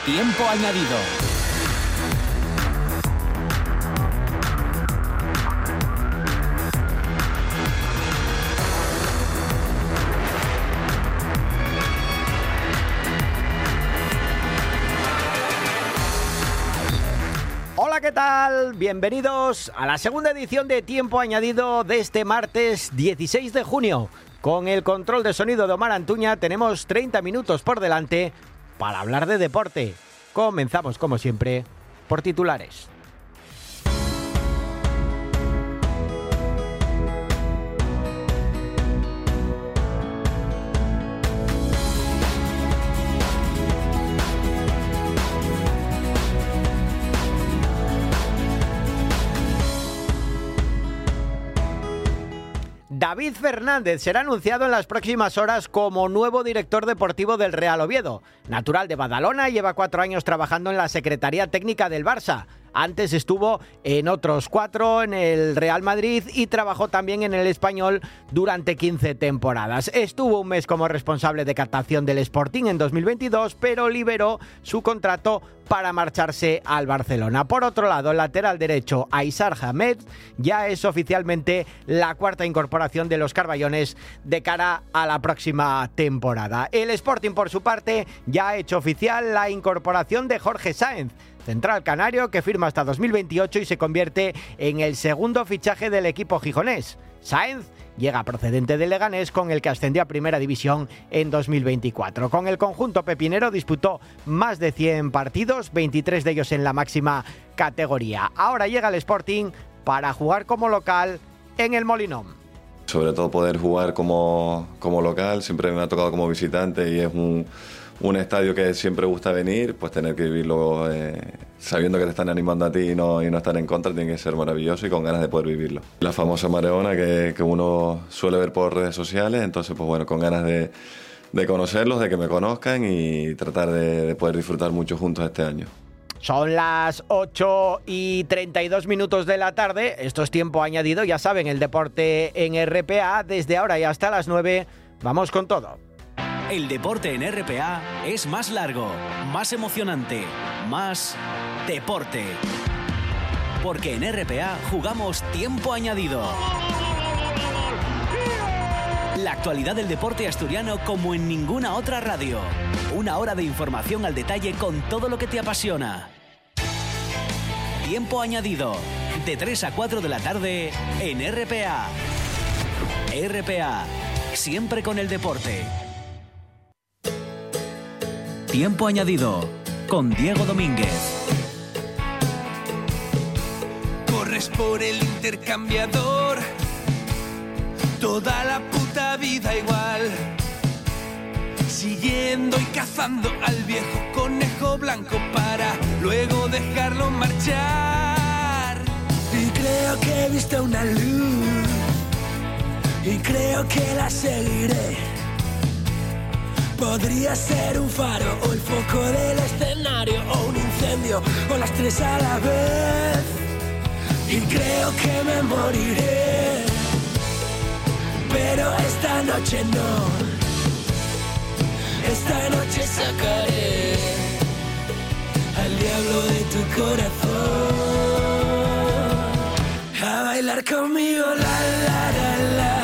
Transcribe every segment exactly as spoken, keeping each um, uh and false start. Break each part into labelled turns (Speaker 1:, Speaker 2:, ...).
Speaker 1: Tiempo añadido.
Speaker 2: Hola, ¿qué tal? Bienvenidos a la segunda edición de Tiempo Añadido de este martes dieciséis de junio. Con el control de sonido de Omar Antuña tenemos treinta minutos por delante para hablar de deporte. Comenzamos, como siempre, por titulares. David Fernández será anunciado en las próximas horas como nuevo director deportivo del Real Oviedo. Natural de Badalona, lleva cuatro años trabajando en la Secretaría Técnica del Barça. Antes estuvo en otros cuatro en el Real Madrid y trabajó también en el Español durante quince temporadas. Estuvo un mes como responsable de captación del Sporting en dos mil veintidós, pero liberó su contrato para marcharse al Barcelona. Por otro lado, el lateral derecho Aizar Hamed ya es oficialmente la cuarta incorporación de los carballones de cara a la próxima temporada. El Sporting, por su parte, ya ha hecho oficial la incorporación de Jorge Sáenz, central canario que firma hasta dos mil veintiocho y se convierte en el segundo fichaje del equipo gijonés. Sáenz llega procedente de Leganés, con el que ascendió a Primera División en dos mil veinticuatro. Con el conjunto pepinero disputó más de cien partidos, veintitrés de ellos en la máxima categoría. Ahora llega al Sporting para jugar como local en el Molinón.
Speaker 3: Sobre todo poder jugar como, como local, siempre me ha tocado como visitante y es un... un estadio que siempre gusta venir, pues tener que vivirlo eh, sabiendo que te están animando a ti y no, y no estar en contra, tiene que ser maravilloso y con ganas de poder vivirlo. La famosa mareona que, que uno suele ver por redes sociales, entonces pues bueno, con ganas de, de conocerlos, de que me conozcan y tratar de, de poder disfrutar mucho juntos este año.
Speaker 2: Son las ocho y treinta y dos minutos de la tarde, esto es Tiempo Añadido, ya saben, el deporte en R P A, desde ahora y hasta las nueve, vamos con todo.
Speaker 1: El deporte en R P A es más largo, más emocionante, más deporte. Porque en R P A jugamos Tiempo Añadido. La actualidad del deporte asturiano como en ninguna otra radio. Una hora de información al detalle con todo lo que te apasiona. Tiempo Añadido, de tres a cuatro de la tarde en R P A. R P A, siempre con el deporte. Tiempo Añadido, con Diego Domínguez.
Speaker 4: Corres por el intercambiador, toda la puta vida igual, siguiendo y cazando al viejo conejo blanco para luego dejarlo marchar. Y creo que he visto una luz, y creo que la seguiré. Podría ser un faro o el foco del escenario, o un incendio, o las tres a la vez. Y creo que me moriré, pero esta noche no. Esta noche sacaré al diablo de tu corazón a bailar conmigo, la la la la.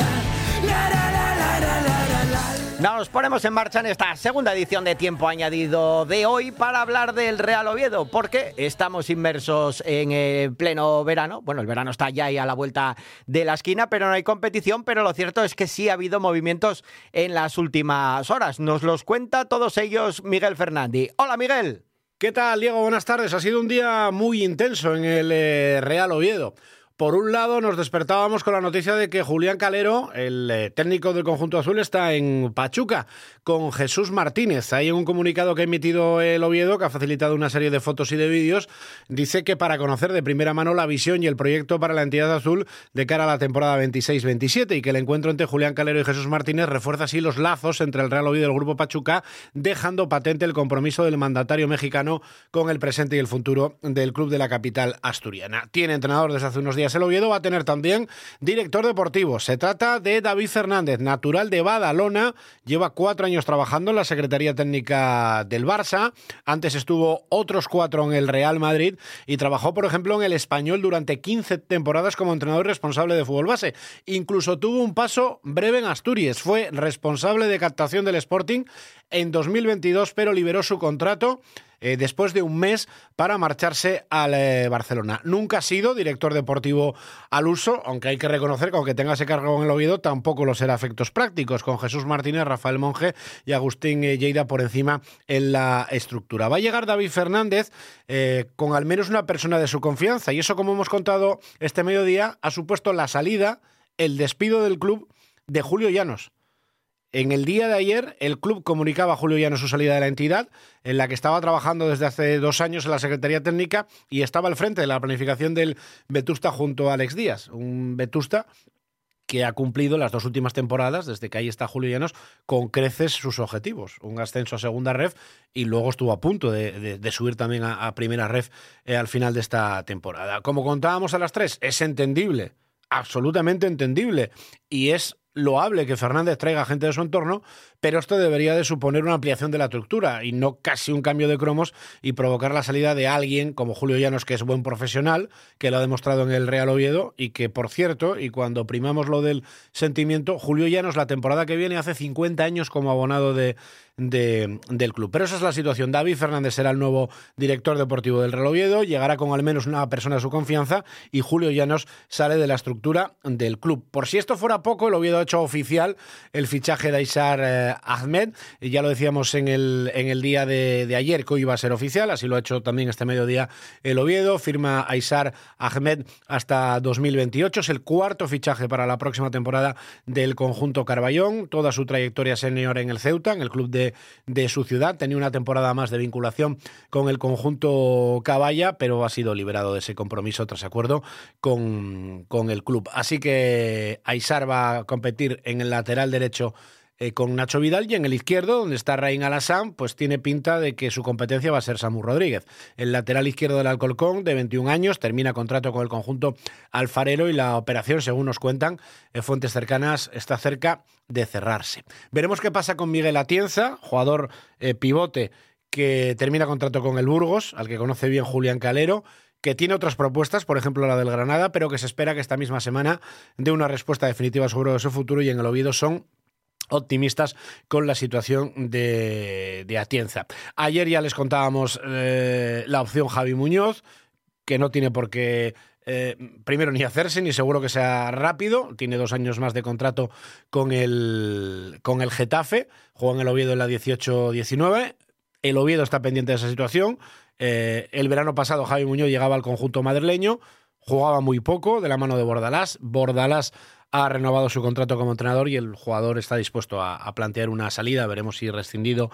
Speaker 2: Nos ponemos en marcha en esta segunda edición de Tiempo Añadido de hoy para hablar del Real Oviedo, porque estamos inmersos en eh, pleno verano. Bueno, el verano está ya ahí a la vuelta de la esquina, pero no hay competición, pero lo cierto es que sí ha habido movimientos en las últimas horas. Nos los cuenta todos ellos Miguel Fernández. Hola, Miguel.
Speaker 5: ¿Qué tal, Diego? Buenas tardes. Ha sido un día muy intenso en el eh, Real Oviedo. Por un lado, nos despertábamos con la noticia de que Julián Calero, el eh, técnico del conjunto azul, está en Pachuca con Jesús Martínez. Hay un comunicado que ha emitido el Oviedo, que ha facilitado una serie de fotos y de vídeos. Dice que para conocer de primera mano la visión y el proyecto para la entidad azul de cara a la temporada veintiséis veintisiete, y que el encuentro entre Julián Calero y Jesús Martínez refuerza así los lazos entre el Real Oviedo y el Grupo Pachuca, dejando patente el compromiso del mandatario mexicano con el presente y el futuro del club de la capital asturiana. Tiene entrenador desde hace unos días días. El Oviedo va a tener también director deportivo. Se trata de David Fernández, natural de Badalona. Lleva cuatro años trabajando en la Secretaría Técnica del Barça. Antes estuvo otros cuatro en el Real Madrid y trabajó, por ejemplo, en el Español durante quince temporadas como entrenador responsable de fútbol base. Incluso tuvo un paso breve en Asturias. Fue responsable de captación del Sporting en dos mil veintidós, pero liberó su contrato Eh, después de un mes para marcharse al eh, Barcelona. Nunca ha sido director deportivo al uso, aunque hay que reconocer que aunque tenga ese cargo en el Oviedo, tampoco lo será a efectos prácticos, con Jesús Martínez, Rafael Monge y Agustín eh, Lleida por encima en la estructura. Va a llegar David Fernández eh, con al menos una persona de su confianza, y eso, como hemos contado este mediodía, ha supuesto la salida, el despido del club de Julio Llanos. En el día de ayer, el club comunicaba a Julio Llanos su salida de la entidad, en la que estaba trabajando desde hace dos años en la Secretaría Técnica y estaba al frente de la planificación del Vetusta junto a Alex Díaz. Un Vetusta que ha cumplido las dos últimas temporadas, desde que ahí está Julio Llanos, con creces sus objetivos. Un ascenso a segunda ref y luego estuvo a punto de, de, de subir también a, a primera ref eh, al final de esta temporada. Como contábamos a las tres, es entendible, absolutamente entendible, y es loable que Fernández traiga gente de su entorno, pero esto debería de suponer una ampliación de la estructura y no casi un cambio de cromos y provocar la salida de alguien como Julio Llanos, que es buen profesional, que lo ha demostrado en el Real Oviedo y que, por cierto, y cuando primamos lo del sentimiento, Julio Llanos la temporada que viene hace cincuenta años como abonado de, de, del club. Pero esa es la situación. David Fernández será el nuevo director deportivo del Real Oviedo, llegará con al menos una persona de su confianza y Julio Llanos sale de la estructura del club. Por si esto fuera poco, el Oviedo ha hecho oficial el fichaje de Aysar eh, Ahmed, y ya lo decíamos en el, en el día de, de ayer que hoy iba a ser oficial, así lo ha hecho también este mediodía el Oviedo. Firma Aysar Ahmed hasta dos mil veintiocho, es el cuarto fichaje para la próxima temporada del conjunto Carballón, toda su trayectoria senior en el Ceuta, en el club de, de su ciudad, tenía una temporada más de vinculación con el conjunto Caballa, pero ha sido liberado de ese compromiso tras acuerdo con, con el club. Así que Aysar va a competir en el lateral derecho Eh, con Nacho Vidal, y en el izquierdo, donde está Raín Alassane, pues tiene pinta de que su competencia va a ser Samu Rodríguez. El lateral izquierdo del Alcorcón, de veintiún años, termina contrato con el conjunto alfarero y la operación, según nos cuentan eh, fuentes cercanas, está cerca de cerrarse. Veremos qué pasa con Miguel Atienza, jugador eh, pivote que termina contrato con el Burgos, al que conoce bien Julián Calero, que tiene otras propuestas, por ejemplo la del Granada, pero que se espera que esta misma semana dé una respuesta definitiva sobre su futuro, y en el Oviedo son optimistas con la situación de, de Atienza. Ayer ya les contábamos eh, la opción Javi Muñoz, que no tiene por qué eh, primero ni hacerse, ni seguro que sea rápido. Tiene dos años más de contrato con el, con el Getafe, juega en el Oviedo en la dieciocho diecinueve. El Oviedo está pendiente de esa situación. Eh, el verano pasado Javi Muñoz llegaba al conjunto madrileño, jugaba muy poco de la mano de Bordalás. Bordalás ha renovado su contrato como entrenador y el jugador está dispuesto a, a plantear una salida. Veremos si rescindido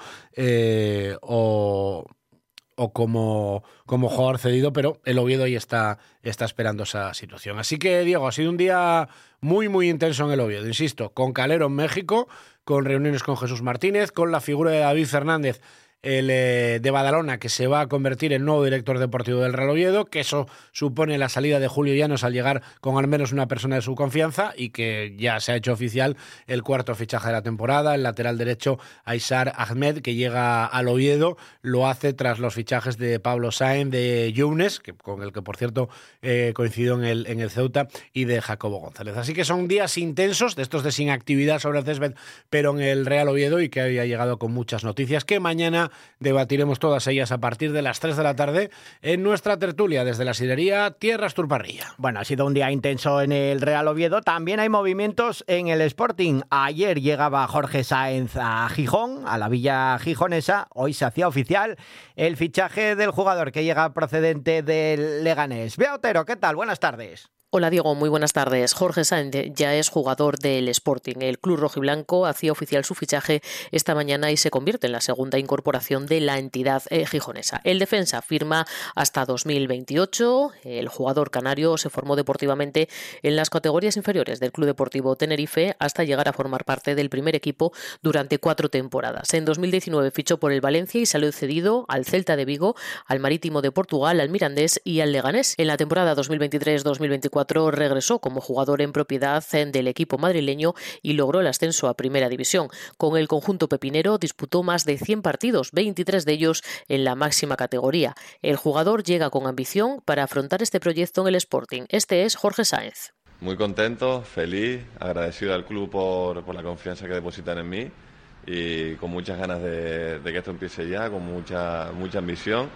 Speaker 5: eh, o, o como, como jugador cedido, pero el Oviedo ahí está, está esperando esa situación. Así que, Diego, ha sido un día muy, muy intenso en el Oviedo, insisto, con Calero en México, con reuniones con Jesús Martínez, con la figura de David Fernández, el eh, de Badalona, que se va a convertir en nuevo director deportivo del Real Oviedo, que eso supone la salida de Julio Llanos al llegar con al menos una persona de su confianza, y que ya se ha hecho oficial el cuarto fichaje de la temporada, el lateral derecho Aysar Ahmed, que llega al Oviedo, lo hace tras los fichajes de Pablo Sáenz, de Younes, que, con el que por cierto eh, coincidió en el, en el Ceuta, y de Jacobo González. Así que son días intensos, de estos de sin actividad sobre el césped, pero en el Real Oviedo, y que había llegado con muchas noticias que mañana debatiremos todas ellas a partir de las tres de la tarde en nuestra tertulia desde la sidería Tierras Turparrilla.
Speaker 2: Bueno, ha sido un día intenso en el Real Oviedo. También hay movimientos en el Sporting. Ayer llegaba Jorge Sáenz a Gijón, a la villa gijonesa. Hoy se hacía oficial el fichaje del jugador que llega procedente del Leganés. Bea Otero, ¿qué tal? Buenas tardes.
Speaker 6: Hola Diego, muy buenas tardes. Jorge Sáenz ya es jugador del Sporting. El club rojiblanco hacía oficial su fichaje esta mañana y se convierte en la segunda incorporación de la entidad eh, gijonesa. El defensa firma hasta dos mil veintiocho. El jugador canario se formó deportivamente en las categorías inferiores del Club Deportivo Tenerife hasta llegar a formar parte del primer equipo durante cuatro temporadas. En dos mil diecinueve fichó por el Valencia y salió cedido al Celta de Vigo, al Marítimo de Portugal, al Mirandés y al Leganés. En la temporada dos mil veintitrés dos mil veinticuatro cuatro regresó como jugador en propiedad del equipo madrileño y logró el ascenso a Primera División. Con el conjunto pepinero disputó más de cien partidos, veintitrés de ellos en la máxima categoría. El jugador llega con ambición para afrontar este proyecto en el Sporting. Este es Jorge Sáenz.
Speaker 3: Muy contento, feliz, agradecido al club por, por la confianza que depositan en mí y con muchas ganas de, de que esto empiece ya, con mucha, mucha ambición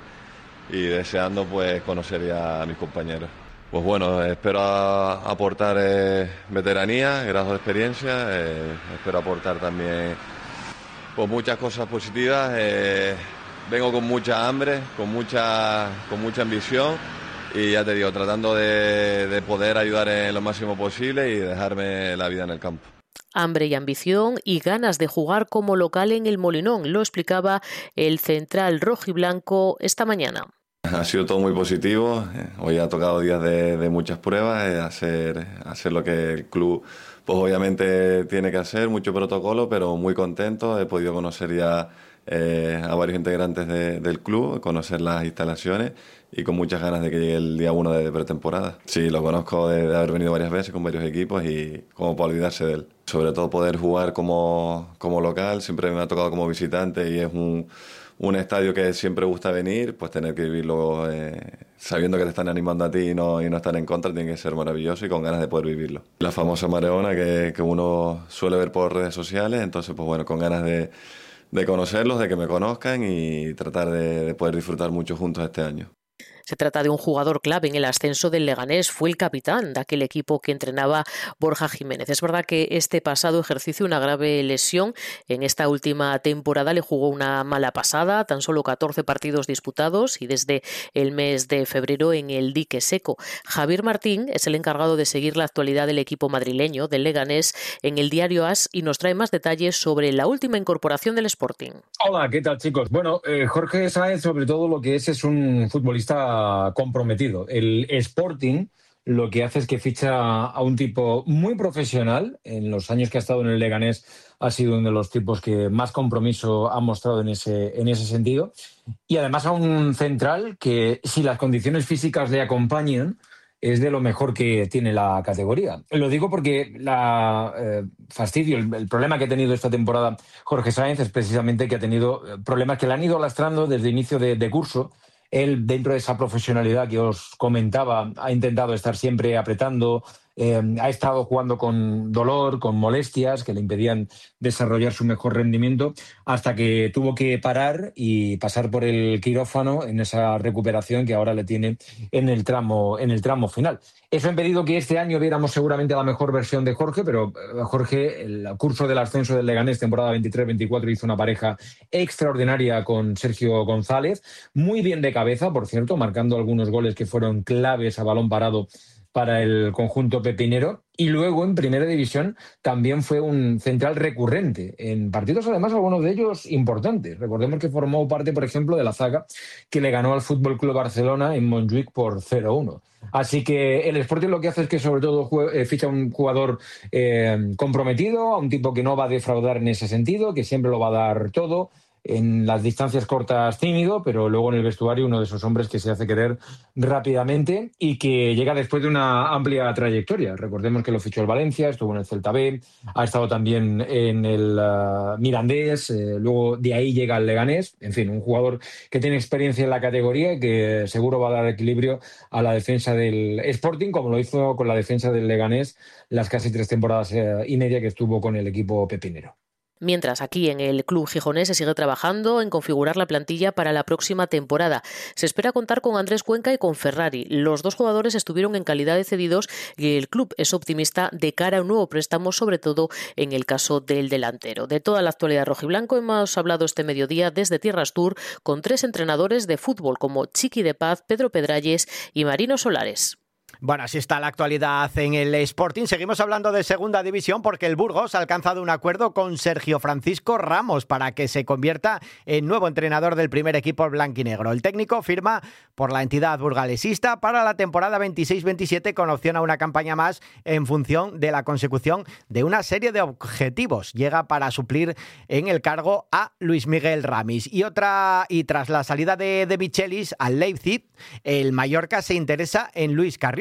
Speaker 3: y deseando pues conocer ya a mis compañeros. Pues bueno, espero aportar eh, veteranía, grado de experiencia, eh, espero aportar también pues, muchas cosas positivas. Eh, vengo con mucha hambre, con mucha, con mucha ambición y ya te digo, tratando de, de poder ayudar en lo máximo posible y dejarme la vida en el campo.
Speaker 6: Hambre y ambición y ganas de jugar como local en el Molinón, lo explicaba el central rojiblanco esta mañana.
Speaker 3: Ha sido todo muy positivo, hoy ha tocado días de, de muchas pruebas, hacer, hacer lo que el club pues obviamente tiene que hacer, mucho protocolo, pero muy contento, he podido conocer ya eh, a varios integrantes de, del club, conocer las instalaciones y con muchas ganas de que llegue el día uno de pretemporada. Sí, lo conozco de, de haber venido varias veces con varios equipos y como para olvidarse de él. Sobre todo poder jugar como, como local, siempre me ha tocado como visitante y es un... un estadio que siempre gusta venir, pues tener que vivirlo eh, sabiendo que te están animando a ti y no, y no están en contra, tiene que ser maravilloso y con ganas de poder vivirlo. La famosa mareona que, que uno suele ver por redes sociales, entonces pues bueno, con ganas de, de conocerlos, de que me conozcan y tratar de, de poder disfrutar mucho juntos este año.
Speaker 6: Se trata de un jugador clave en el ascenso del Leganés, fue el capitán de aquel equipo que entrenaba Borja Jiménez. Es verdad que este pasado ejercicio, una grave lesión, en esta última temporada le jugó una mala pasada, tan solo catorce partidos disputados y desde el mes de febrero en el dique seco. Javier Martín es el encargado de seguir la actualidad del equipo madrileño, del Leganés, en el diario AS y nos trae más detalles sobre la última incorporación del Sporting.
Speaker 7: Hola, ¿qué tal, chicos? Bueno, eh, Jorge Sáenz sobre todo lo que es es un futbolista comprometido. El Sporting lo que hace es que ficha a un tipo muy profesional. En los años que ha estado en el Leganés ha sido uno de los tipos que más compromiso ha mostrado en ese, en ese sentido. Y además a un central que, si las condiciones físicas le acompañan, es de lo mejor que tiene la categoría. Lo digo porque la eh, fastidio, el, el problema que ha tenido esta temporada Jorge Sáenz es precisamente que ha tenido problemas que le han ido lastrando desde inicio de, de curso. Él, dentro de esa profesionalidad que os comentaba, ha intentado estar siempre apretando, eh, ha estado jugando con dolor, con molestias que le impedían desarrollar su mejor rendimiento, hasta que tuvo que parar y pasar por el quirófano en esa recuperación que ahora le tiene en el tramo, en el tramo final. Eso ha impedido que este año viéramos seguramente la mejor versión de Jorge, pero Jorge, el curso del ascenso del Leganés, temporada veintitrés veinticuatro, hizo una pareja extraordinaria con Sergio González, muy bien de cabeza, por cierto, marcando algunos goles que fueron claves a balón parado para el conjunto pepinero. Y luego en Primera División también fue un central recurrente en partidos, además algunos de ellos importantes. Recordemos que formó parte, por ejemplo, de la zaga que le ganó al F C Barcelona en Montjuic por cero uno. Así que el Sporting lo que hace es que sobre todo juega, eh, ficha a un jugador eh, comprometido, a un tipo que no va a defraudar en ese sentido, que siempre lo va a dar todo. En las distancias cortas tímido, pero luego en el vestuario uno de esos hombres que se hace querer rápidamente y que llega después de una amplia trayectoria. Recordemos que lo fichó el Valencia, estuvo en el Celta B, ha estado también en el uh, Mirandés, eh, luego de ahí llega al Leganés. En fin, un jugador que tiene experiencia en la categoría y que seguro va a dar equilibrio a la defensa del Sporting, como lo hizo con la defensa del Leganés las casi tres temporadas eh, y media que estuvo con el equipo pepinero.
Speaker 6: Mientras aquí en el club gijonés se sigue trabajando en configurar la plantilla para la próxima temporada. Se espera contar con Andrés Cuenca y con Ferrari. Los dos jugadores estuvieron en calidad de cedidos y el club es optimista de cara a un nuevo préstamo, sobre todo en el caso del delantero. De toda la actualidad rojiblanco hemos hablado este mediodía desde Tierras Tour con tres entrenadores de fútbol como Chiqui de Paz, Pedro Pedralles y Marino Solares.
Speaker 2: Bueno, así está la actualidad en el Sporting. Seguimos hablando de Segunda División porque el Burgos ha alcanzado un acuerdo con Sergio Francisco Ramos para que se convierta en nuevo entrenador del primer equipo blanquinegro. El técnico firma por la entidad burgalesista para la temporada veintiséis veintisiete con opción a una campaña más en función de la consecución de una serie de objetivos. Llega para suplir en el cargo a Luis Miguel Ramis. Y otra y tras la salida de, de Michelis al Leipzig, el Mallorca se interesa en Luis Carrión.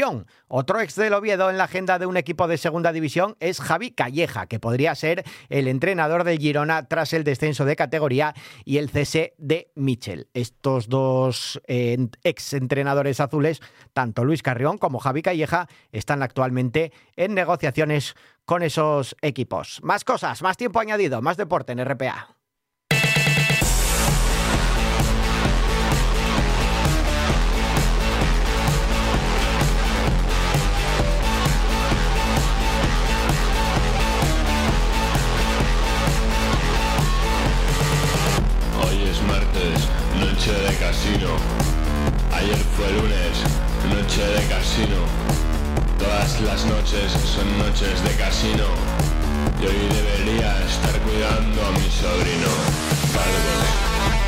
Speaker 2: Carrión. Otro ex del Oviedo en la agenda de un equipo de segunda división es Javi Calleja, que podría ser el entrenador del Girona tras el descenso de categoría y el cese de Michel. Estos dos eh, ex entrenadores azules, tanto Luis Carrión como Javi Calleja, están actualmente en negociaciones con esos equipos. Más cosas, más tiempo añadido, más deporte en R P A.
Speaker 8: Noche de casino. Ayer fue lunes, noche de casino. Todas las noches son noches de casino. Y hoy debería estar cuidando a mi sobrino. Carlos.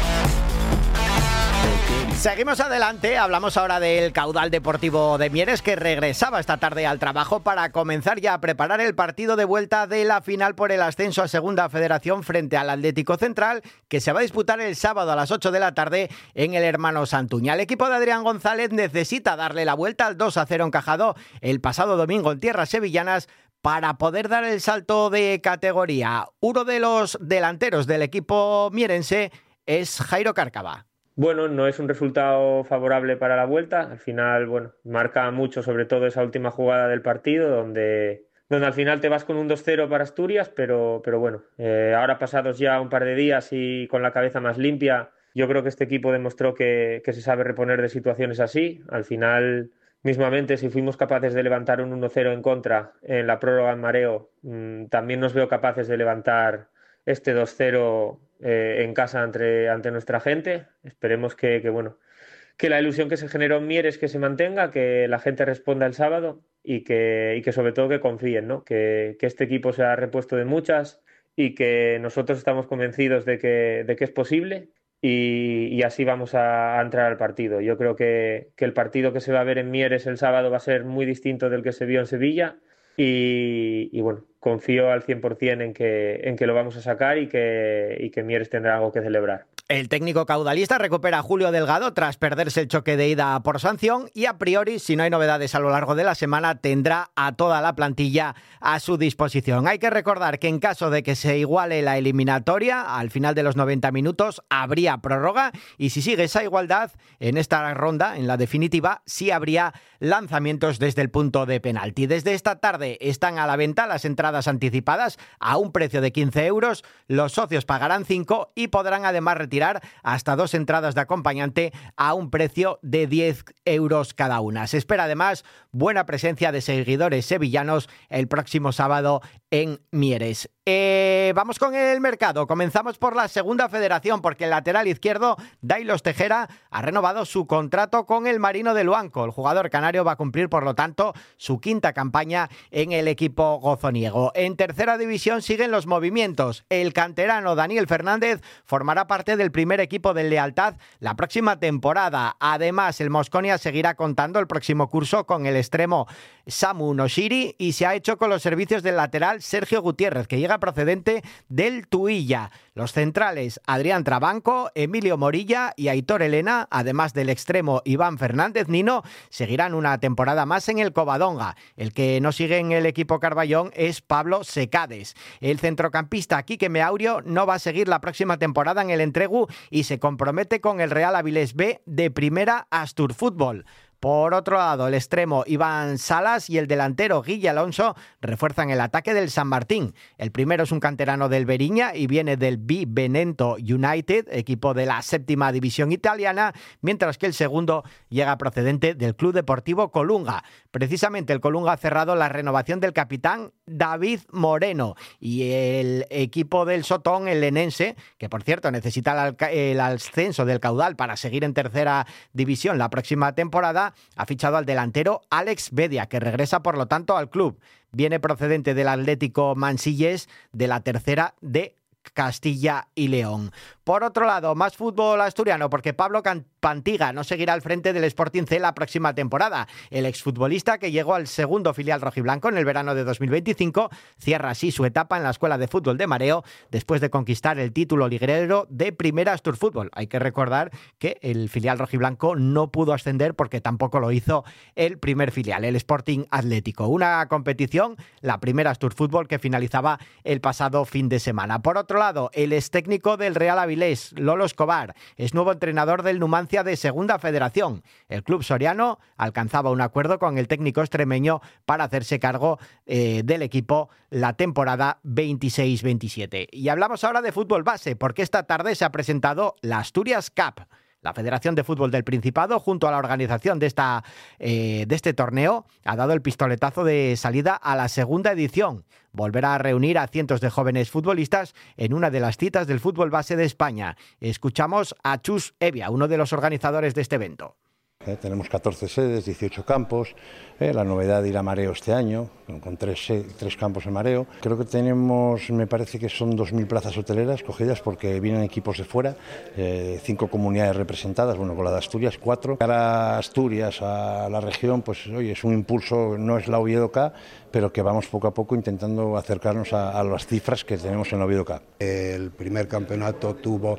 Speaker 2: Seguimos adelante, hablamos ahora del Caudal Deportivo de Mieres, que regresaba esta tarde al trabajo para comenzar ya a preparar el partido de vuelta de la final por el ascenso a Segunda Federación frente al Atlético Central, que se va a disputar el sábado a las ocho de la tarde en el Hermano Santuña. El equipo de Adrián González necesita darle la vuelta al dos a cero encajado el pasado domingo en tierras sevillanas para poder dar el salto de categoría. Uno de los delanteros del equipo mierense es Jairo Cárcava.
Speaker 9: Bueno, no es un resultado favorable para la vuelta. Al final, bueno, marca mucho, sobre todo esa última jugada del partido, donde, donde al final te vas con un dos cero para Asturias, pero, pero bueno, eh, ahora pasados ya un par de días y con la cabeza más limpia, yo creo que este equipo demostró que, que se sabe reponer de situaciones así. Al final, mismamente, si fuimos capaces de levantar un uno cero en contra en la prórroga en mareo, mmm, también nos veo capaces de levantar este dos cero eh, en casa ante, ante nuestra gente. Esperemos que, que, bueno, que la ilusión que se generó en Mieres que se mantenga, que la gente responda el sábado y que, y que sobre todo que confíen, ¿no? Que, que este equipo se ha repuesto de muchas y que nosotros estamos convencidos de que, de que es posible y, y así vamos a, a entrar al partido. Yo creo que, que el partido que se va a ver en Mieres el sábado va a ser muy distinto del que se vio en Sevilla. Y, y bueno, confío al cien por ciento en que, en que lo vamos a sacar y que, y que Mieres tendrá algo que celebrar.
Speaker 2: El técnico caudalista recupera a Julio Delgado tras perderse el choque de ida por sanción y a priori, si no hay novedades a lo largo de la semana, tendrá a toda la plantilla a su disposición. Hay que recordar que en caso de que se iguale la eliminatoria, al final de los noventa minutos habría prórroga y si sigue esa igualdad, en esta ronda, en la definitiva, sí habría lanzamientos desde el punto de penalti. Desde esta tarde están a la venta las entradas anticipadas a un precio de quince euros, los socios pagarán cinco y podrán además retirar hasta dos entradas de acompañante a un precio de diez euros cada una. Se espera además buena presencia de seguidores sevillanos el próximo sábado en Mieres. Eh, vamos con el mercado. Comenzamos por la Segunda Federación porque el lateral izquierdo, Dailos Tejera, ha renovado su contrato con el Marino de Luanco. El jugador canario va a cumplir, por lo tanto, su quinta campaña en el equipo gozoniego. En tercera división siguen los movimientos. El canterano Daniel Fernández formará parte del primer equipo del Lealtad la próxima temporada. Además, el Mosconia seguirá contando el próximo curso con el extremo Samu Noshiri y se ha hecho con los servicios del lateral Sergio Gutiérrez, que llega procedente del Tuilla. Los centrales Adrián Trabanco, Emilio Morilla y Aitor Elena, además del extremo Iván Fernández Nino, seguirán una temporada más en el Covadonga. El que no sigue en el equipo Carballón es Pablo Secades. El centrocampista Quique Meaurio no va a seguir la próxima temporada en el Entregu y se compromete con el Real Avilés B de Primera Asturfútbol. Por otro lado, el extremo Iván Salas y el delantero Guille Alonso refuerzan el ataque del San Martín. El primero es un canterano del Beriña y viene del Benevento United, equipo de la séptima división italiana, mientras que el segundo llega procedente del Club Deportivo Colunga. Precisamente el Colunga ha cerrado la renovación del capitán David Moreno y el equipo del Sotón, el lenense, que por cierto necesita el ascenso del Caudal para seguir en tercera división la próxima temporada, ha fichado al delantero Alex Bedia, que regresa por lo tanto al club. Viene procedente del Atlético Mansillés de la tercera de Castilla y León. Por otro lado, más fútbol asturiano, porque Pablo Pantiga no seguirá al frente del Sporting C la próxima temporada. El exfutbolista, que llegó al segundo filial rojiblanco en el verano de dos mil veinticinco, cierra así su etapa en la Escuela de Fútbol de Mareo después de conquistar el título liguero de Primera Asturfútbol. Hay que recordar que el filial rojiblanco no pudo ascender porque tampoco lo hizo el primer filial, el Sporting Atlético. Una competición, la Primera Asturfútbol, que finalizaba el pasado fin de semana. Por otro lado, el ex técnico del Real Avilés, Lolo Escobar, es nuevo entrenador del Numancia de Segunda Federación. El club soriano alcanzaba un acuerdo con el técnico extremeño para hacerse cargo eh, del equipo la temporada veintiséis veintisiete. Y hablamos ahora de fútbol base, porque esta tarde se ha presentado la Asturias Cup. La Federación de Fútbol del Principado, junto a la organización de, esta, eh, de este torneo, ha dado el pistoletazo de salida a la segunda edición. Volverá a reunir a cientos de jóvenes futbolistas en una de las citas del fútbol base de España. Escuchamos a Chus Evia, uno de los organizadores de este evento.
Speaker 10: Eh, tenemos catorce sedes, dieciocho campos, eh, la novedad de ir a Mareo este año, con tres, eh, tres campos en Mareo. Creo que tenemos, me parece que son dos mil plazas hoteleras cogidas porque vienen equipos de fuera, eh, cinco comunidades representadas, bueno, con la de Asturias, cuatro. Para Asturias, a la región, pues oye, es un impulso, no es la Oviedo Cup, pero que vamos poco a poco intentando acercarnos a, a las cifras que tenemos en la Oviedo Cup.
Speaker 11: El primer campeonato tuvo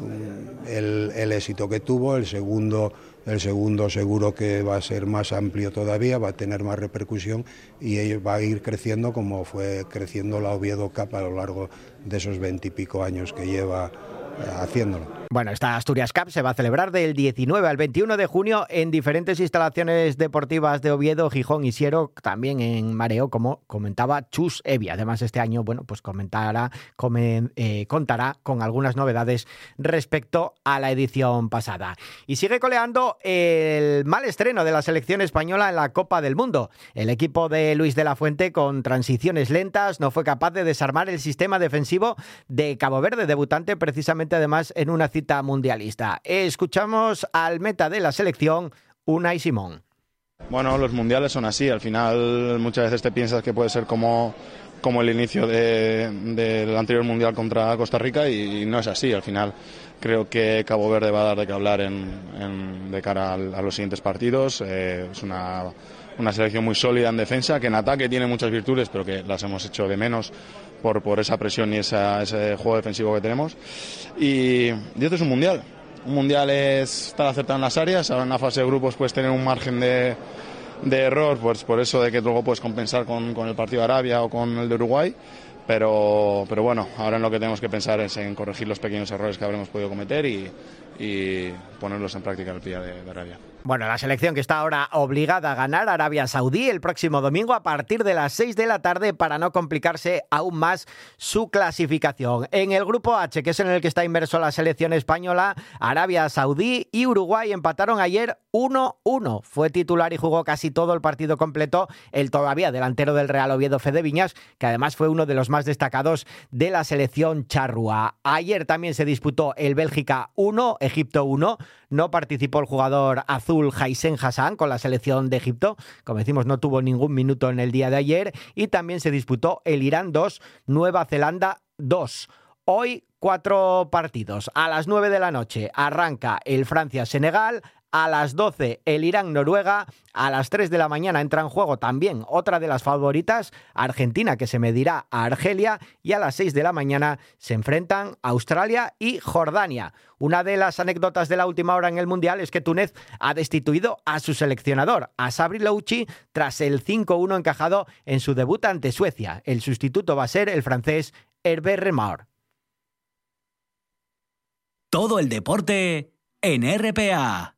Speaker 11: el, el éxito que tuvo, el segundo... El segundo seguro que va a ser más amplio todavía, va a tener más repercusión y va a ir creciendo como fue creciendo la Oviedo Cup a lo largo de esos veintipico años que lleva haciéndolo.
Speaker 2: Bueno, esta Asturias Cup se va a celebrar del diecinueve al veintiuno de junio en diferentes instalaciones deportivas de Oviedo, Gijón y Siero, también en Mareo, como comentaba Chus Evia. Además, este año, bueno, pues comentará, comen, eh, contará con algunas novedades respecto a la edición pasada. Y sigue coleando el mal estreno de la selección española en la Copa del Mundo. El equipo de Luis de la Fuente, con transiciones lentas, no fue capaz de desarmar el sistema defensivo de Cabo Verde, debutante precisamente además en una cita mundialista. Escuchamos al meta de la selección, Unai Simón.
Speaker 12: Bueno, los mundiales son así, al final muchas veces te piensas que puede ser como, como el inicio de, del anterior mundial contra Costa Rica y no es así, al final creo que Cabo Verde va a dar de qué hablar en, en, de cara al, a los siguientes partidos, eh, es una, una selección muy sólida en defensa, que en ataque tiene muchas virtudes pero que las hemos hecho de menos por, por esa presión y esa, ese juego defensivo que tenemos y, y esto es un mundial. Un mundial es estar acertado en las áreas, ahora en la fase de grupos puedes tener un margen de, de error, pues por eso de que luego puedes compensar con, con el partido de Arabia o con el de Uruguay, pero, pero bueno, ahora en lo que tenemos que pensar es en corregir los pequeños errores que habremos podido cometer y, y ponerlos en práctica el día de, de Arabia.
Speaker 2: Bueno, la selección que está ahora obligada a ganar Arabia Saudí el próximo domingo a partir de las seis de la tarde para no complicarse aún más su clasificación. En el grupo H, que es en el que está inmerso la selección española, Arabia Saudí y Uruguay empataron ayer uno uno. Fue titular y jugó casi todo el partido completo el todavía delantero del Real Oviedo, Fede Viñas, que además fue uno de los más destacados de la selección charrúa. Ayer también se disputó el Bélgica uno, Egipto uno. No participó el jugador azul Haisen Hassan con la selección de Egipto. Como decimos, no tuvo ningún minuto en el día de ayer. Y también se disputó el Irán dos, Nueva Zelanda dos. Hoy cuatro partidos. A las nueve de la noche arranca el Francia-Senegal. A las doce el Irán-Noruega, a las tres de la mañana entra en juego también otra de las favoritas, Argentina, que se medirá a Argelia, y a las seis de la mañana se enfrentan Australia y Jordania. Una de las anécdotas de la última hora en el Mundial es que Túnez ha destituido a su seleccionador, a Sabri Louchi, tras el cinco uno encajado en su debut ante Suecia. El sustituto va a ser el francés Hervé Renard.
Speaker 1: Todo el deporte en R P A.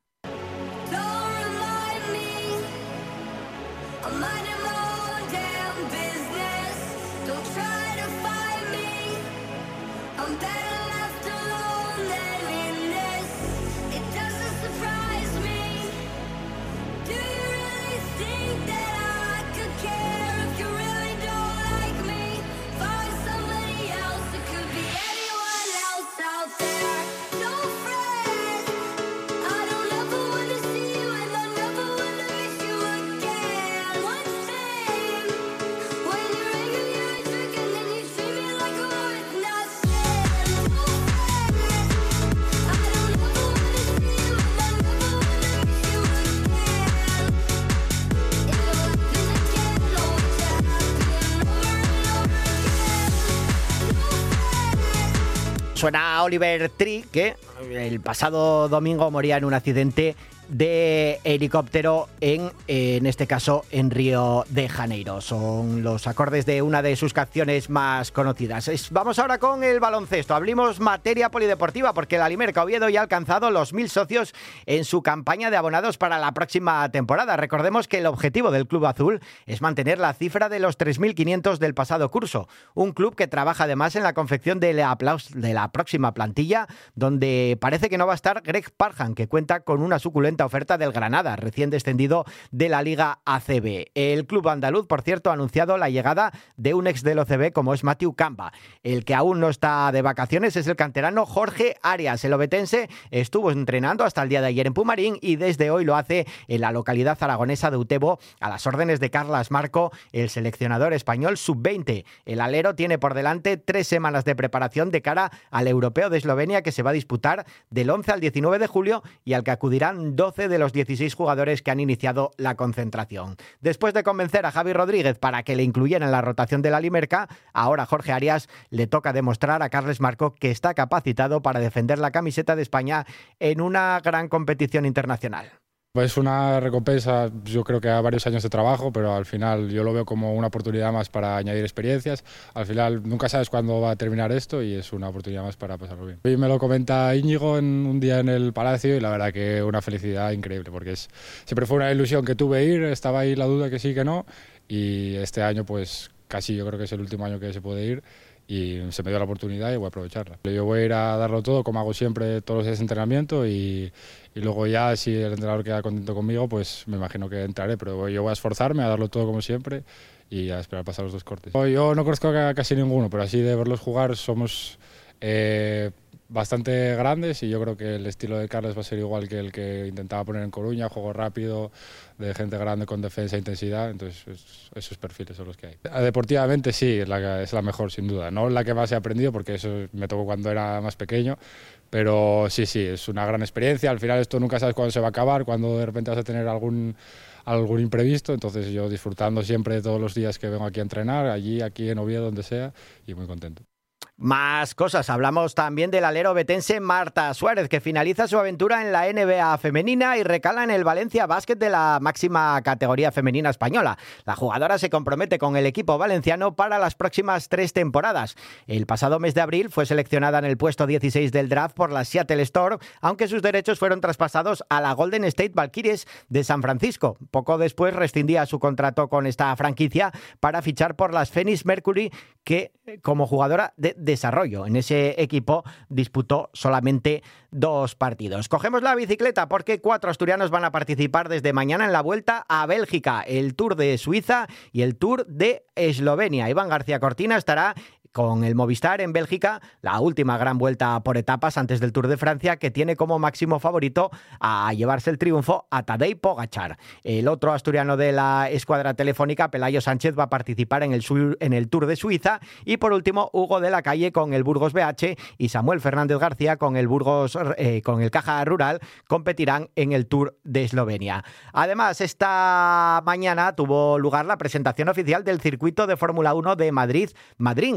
Speaker 13: Out there, no friends. I don't know.
Speaker 2: Suena Oliver Tree, que el pasado domingo moría en un accidente de helicóptero en, en este caso, en Río de Janeiro. Son los acordes de una de sus canciones más conocidas. Es, vamos ahora con el baloncesto. Hablemos materia polideportiva, porque el Alimerca Oviedo ya ha alcanzado los mil socios en su campaña de abonados para la próxima temporada. Recordemos que el objetivo del Club Azul es mantener la cifra de los tres mil quinientos del pasado curso. Un club que trabaja además en la confección de la, de la próxima plantilla, donde parece que no va a estar Greg Parham, que cuenta con una suculenta oferta del Granada, recién descendido de la Liga A C B. El club andaluz, por cierto, ha anunciado la llegada de un ex del O C B como es Matthew Camba. El que aún no está de vacaciones es el canterano Jorge Arias. El obetense estuvo entrenando hasta el día de ayer en Pumarín y desde hoy lo hace en la localidad aragonesa de Utebo, a las órdenes de Carlas Marco, el seleccionador español sub veinte. El alero tiene por delante tres semanas de preparación de cara al Europeo de Eslovenia, que se va a disputar del once al diecinueve de julio y al que acudirán doce de los dieciséis jugadores que han iniciado la concentración. Después de convencer a Javi Rodríguez para que le incluyera en la rotación del Alimerca, ahora Jorge Arias le toca demostrar a Carles Marco que está capacitado para defender la camiseta de España en una gran competición internacional.
Speaker 13: Es una recompensa, yo creo que a varios años de trabajo, pero al final yo lo veo como una oportunidad más para añadir experiencias. Al final nunca sabes cuándo va a terminar esto y es una oportunidad más para pasarlo bien. Hoy me lo comenta Íñigo en un día en el Palacio y la verdad que una felicidad increíble, porque es, siempre fue una ilusión que tuve ir, estaba ahí la duda que sí, que no, y este año pues casi yo creo que es el último año que se puede ir. Y se me dio la oportunidad y voy a aprovecharla. Yo voy a ir a darlo todo, como hago siempre todos los días de entrenamiento, y, y luego ya si el entrenador queda contento conmigo, pues me imagino que entraré, pero yo voy a esforzarme a darlo todo como siempre y a esperar pasar los dos cortes. Yo no conozco a casi ninguno, pero así de verlos jugar somos eh, bastante grandes y yo creo que el estilo de Carles va a ser igual que el que intentaba poner en Coruña, juego rápido, de gente grande con defensa e intensidad, entonces es, esos perfiles son los que hay. Deportivamente sí, es la, es la mejor sin duda, no la que más he aprendido porque eso me tocó cuando era más pequeño, pero sí, sí, es una gran experiencia. Al final esto nunca sabes cuándo se va a acabar, cuándo de repente vas a tener algún, algún imprevisto, entonces yo disfrutando siempre de todos los días que vengo aquí a entrenar, allí, aquí en Oviedo, donde sea, y muy contento.
Speaker 2: Más cosas. Hablamos también del alero betense Marta Suárez, que finaliza su aventura en la N B A femenina y recala en el Valencia Basket de la máxima categoría femenina española. La jugadora se compromete con el equipo valenciano para las próximas tres temporadas. El pasado mes de abril fue seleccionada en el puesto dieciséis del draft por la Seattle Storm, aunque sus derechos fueron traspasados a la Golden State Valkyries de San Francisco. Poco después rescindía su contrato con esta franquicia para fichar por las Phoenix Mercury, que como jugadora de desarrollo en ese equipo disputó solamente dos partidos. Cogemos la bicicleta porque cuatro asturianos van a participar desde mañana en la Vuelta a Bélgica, el Tour de Suiza y el Tour de Eslovenia. Iván García Cortina estará con el Movistar en Bélgica, la última gran vuelta por etapas antes del Tour de Francia, que tiene como máximo favorito a llevarse el triunfo a Tadej Pogačar. El otro asturiano de la escuadra telefónica, Pelayo Sánchez, va a participar en el, en el Tour de Suiza, y por último Hugo de la Calle con el Burgos B H y Samuel Fernández García con el Burgos eh, con el Caja Rural competirán en el Tour de Eslovenia. Además, esta mañana tuvo lugar la presentación oficial del circuito de Fórmula uno de Madrid-Madrid.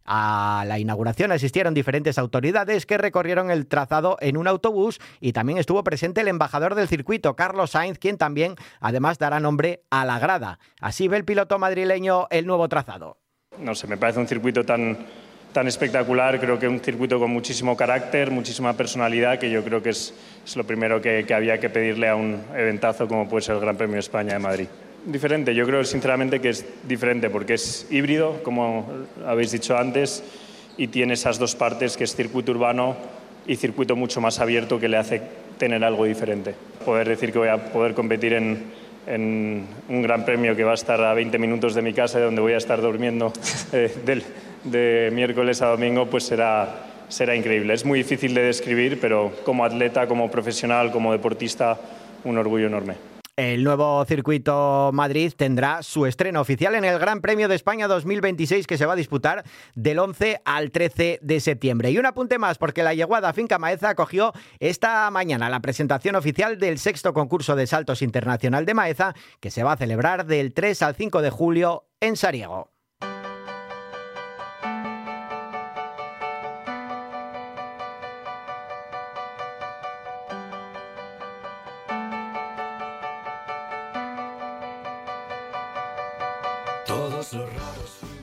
Speaker 2: A la inauguración asistieron diferentes autoridades que recorrieron el trazado en un autobús y también estuvo presente el embajador del circuito, Carlos Sainz, quien también además dará nombre a la grada. Así ve el piloto madrileño el nuevo trazado.
Speaker 14: No sé, me parece un circuito tan, tan espectacular, creo que un circuito con muchísimo carácter, muchísima personalidad, que yo creo que es, es lo primero que, que había que pedirle a un eventazo como puede ser el Gran Premio de España de Madrid. Diferente, yo creo sinceramente que es diferente porque es híbrido, como habéis dicho antes, y tiene esas dos partes, que es circuito urbano y circuito mucho más abierto, que le hace tener algo diferente. Poder decir que voy a poder competir en, en un gran premio que va a estar a veinte minutos de mi casa y donde voy a estar durmiendo eh, del, de miércoles a domingo, pues será, será increíble. Es muy difícil de describir, pero como atleta, como profesional, como deportista, un orgullo enorme.
Speaker 2: El nuevo circuito Madrid tendrá su estreno oficial en el Gran Premio de España dos mil veintiséis, que se va a disputar del once al trece de septiembre. Y un apunte más, porque la yeguada Finca Maeza acogió esta mañana la presentación oficial del sexto concurso de saltos internacional de Maeza, que se va a celebrar del tres al cinco de julio en Sariego.
Speaker 4: Todos los raros.